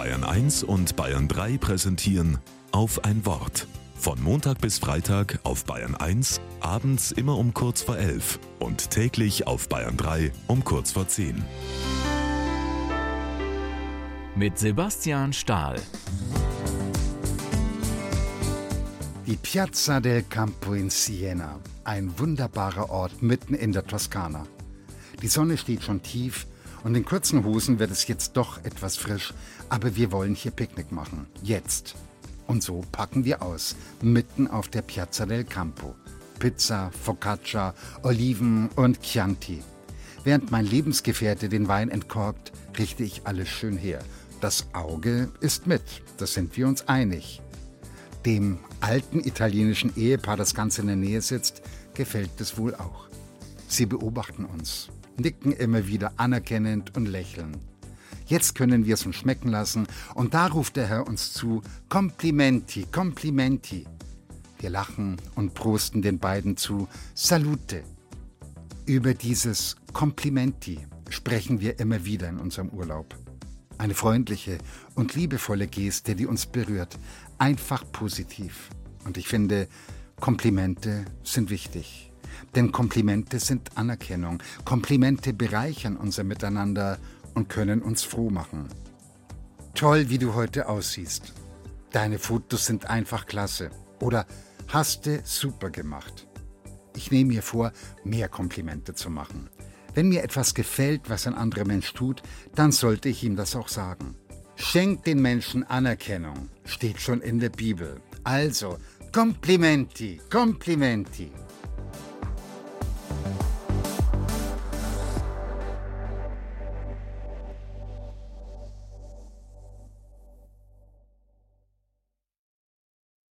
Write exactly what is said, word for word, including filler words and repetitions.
Bayern eins und Bayern drei präsentieren Auf ein Wort. Von Montag bis Freitag auf Bayern eins, abends immer um kurz vor elf und täglich auf Bayern drei um kurz vor zehn. Mit Sebastian Stahl. Die Piazza del Campo in Siena, ein wunderbarer Ort mitten in der Toskana. Die Sonne steht schon tief und in kurzen Hosen wird es jetzt doch etwas frisch, aber wir wollen hier Picknick machen, jetzt. Und so packen wir aus, mitten auf der Piazza del Campo. Pizza, Focaccia, Oliven und Chianti. Während mein Lebensgefährte den Wein entkorkt, richte ich alles schön her. Das Auge ist mit, das sind wir uns einig. Dem alten italienischen Ehepaar, das ganz in der Nähe sitzt, gefällt es wohl auch. Sie beobachten uns, nicken immer wieder anerkennend und lächeln. Jetzt können wir es uns schmecken lassen und da ruft der Herr uns zu: Complimenti, Complimenti. Wir lachen und prosten den beiden zu: Salute. Über dieses Complimenti sprechen wir immer wieder in unserem Urlaub. Eine freundliche und liebevolle Geste, die uns berührt, einfach positiv. Und ich finde, Komplimente sind wichtig. Denn Komplimente sind Anerkennung. Komplimente bereichern unser Miteinander und können uns froh machen. Toll, wie du heute aussiehst. Deine Fotos sind einfach klasse. Oder hast du super gemacht. Ich nehme mir vor, mehr Komplimente zu machen. Wenn mir etwas gefällt, was ein anderer Mensch tut, dann sollte ich ihm das auch sagen. Schenkt den Menschen Anerkennung, steht schon in der Bibel. Also, Complimenti, Complimenti.